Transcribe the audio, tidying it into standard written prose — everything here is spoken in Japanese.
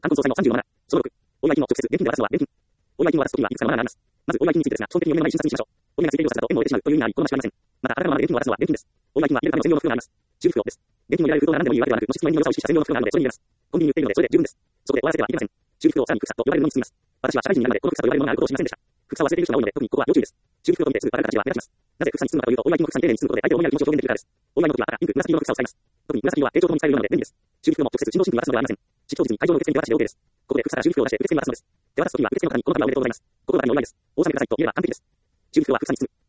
冠婚葬祭の37。その6。お祝い金を直接現金で渡すのは現金。お祝い金を渡すときはいくつかのマナーがあります。まず、お祝い金についてですが、基本的に4年前に診察にしましょう。お願いついているようさと縁を得てしまうという意味があり、この間違いません。また、あらかのままで現金を渡すのは現金です。お祝い金は入れるための専用の袋があります。中袋です。現金を入れられる封筒が何でもいいわけではなく、もし質問に良さを意識した専用の袋があるので、それに入れます。コンビニに売っているので、それで十分です。そこで終わらせてはいけません。中袋をさらに草と呼ばれるのに包みます。私は社会人になるまで、この草と呼ばれるものがあることを知りませんでした。草を忘れている人が多いので、特にここは要注意です。中袋を見てすぐバレる形は目立ちます。なぜ草に包むのかというと、お祝い金の草に丁寧に包むことで、相手を思いやる気持ちを表現できるからです。お祝いの時は赤、ピンク、紫色の草を使います。特に紫色は丁重ともに使えるようなので便利です。中袋も直接新郎新婦に渡すのではありません。式当日に会場の受付に手渡しで OK です。ここで草から中袋を出して受付に渡すのです。手渡す時は受付の方にこの紙はおめでとうございます。心からのお祝いです。お納めくださいと言えば完璧です。中袋は草に包む。